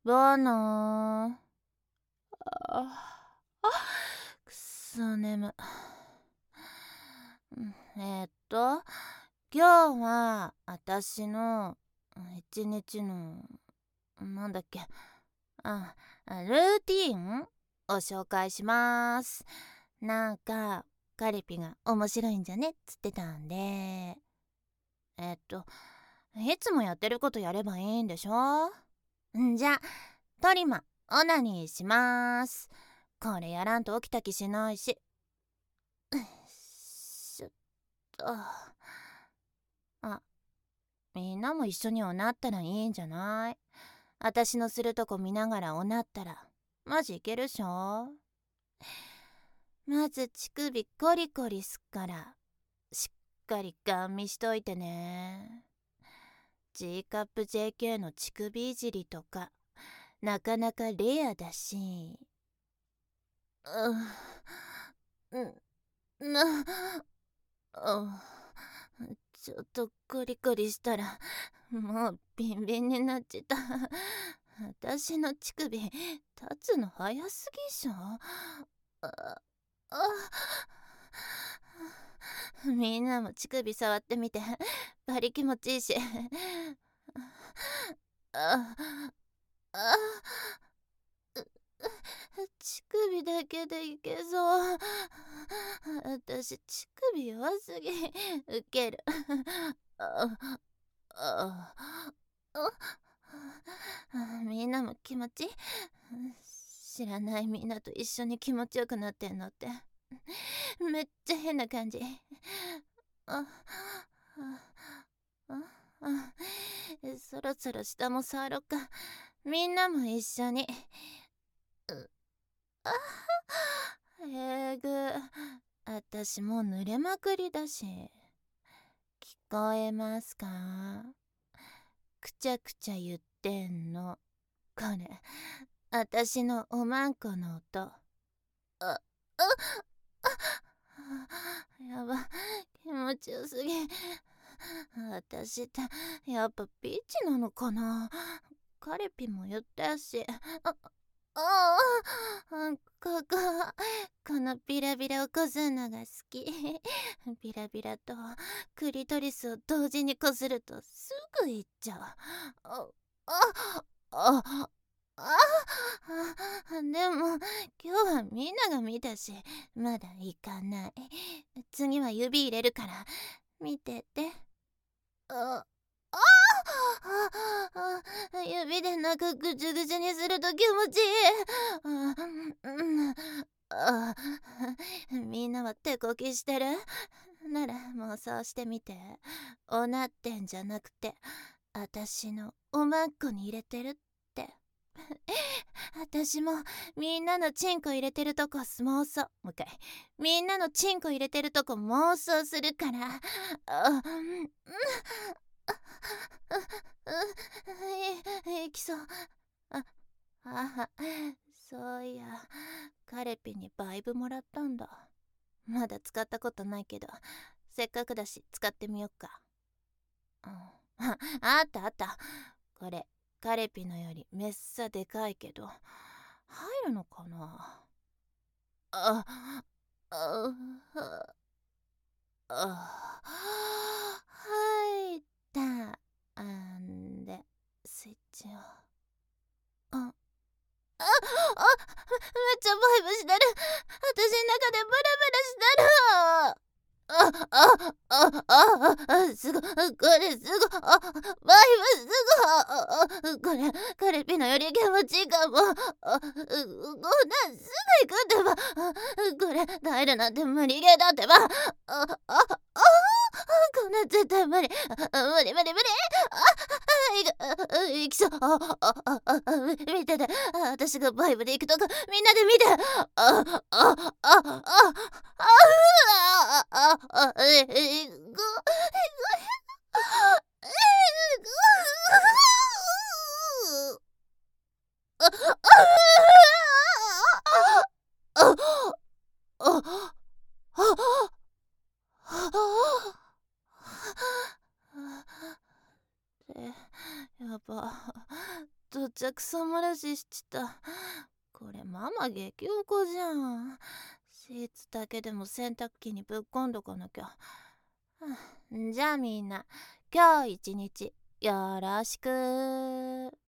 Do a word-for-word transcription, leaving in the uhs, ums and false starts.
バナー。ああ、くそ眠。えーっと今日は私の一日のなんだっけあルーティーンを紹介します。なんかカリピが面白いんじゃねっつってたんで、えーっといつもやってることやればいいんでしょ。んじゃトリマオナニーします。これやらんと起きた気しないし。しょっとあみんなも一緒におなったらいいんじゃない。私のするとこ見ながらおなったらマジいけるっしょ。まず乳首コリコリすっからしっかりガン見しといてね。 G カップ ジェーケー の乳首いじりとかなかなかレアだし、ううんなあちょっとコリコリしたらもうビンビンになっちゃった。私の乳首立つの早すぎっしょ。ああみんなも乳首触ってみて。バリ気持ちいいし。ああ乳首だけでいけそう。私乳首弱すぎ。ウケる。あああみんなも気持ちいい。知らないみんなと一緒に気持ちよくなってんのってめっちゃ変な感じ。あああそろそろ下も触ろっか。みんなも一緒に。あえぐ。私もう濡れまくりだし。聞こえますか？くちゃくちゃ言ってんの。これ私のおまんこの音。ああやば気持ちよすぎ。私ってやっぱビーチなのかな。カレピも言ったし。あああこここのビラビラをこすのが好き。ビラビラとクリトリスを同時にこするとすぐいっちゃう。ああああでも今日はみんなが見たしまだ行かない。次は指入れるから見てて。あああ指で中ぐちゅぐちゅにすると気持ちいい。あ、うん、あみんなは手こきしてるなら妄想してみて。おなってんじゃなくて私のおまんこに入れてるって。私もみんなのチンコ入れてるとこ妄想もう一回みんなのチンコ入れてるとこ妄想するから。あうんいきそう。ああそういやカレピにバイブもらったんだ。まだ使ったことないけどせっかくだし使ってみよっか。うん、ああったあった。これカレピのよりめっさでかいけど入るのかな。あああ入った。あんでスイッチをあああめっちゃバイブしてる。私の中でブラブラしてる。あああああすごこれすごあバイブすごあこれカレピのより気持ちいいかも。あこんなんすぐ行くってば。これ耐えるなんて無理ゲーだってば。あああこんなん絶対無理無理無理無理。あいいきそう。ああああ見てて。私がバイブで行くとこみんなで見て。ああああああああええぐやばどっちゃ草むらししちた。これママ激おこじゃん。シーツだけでも洗濯機にぶっこんどかなきゃ。じゃあみんな、今日一日よろしく。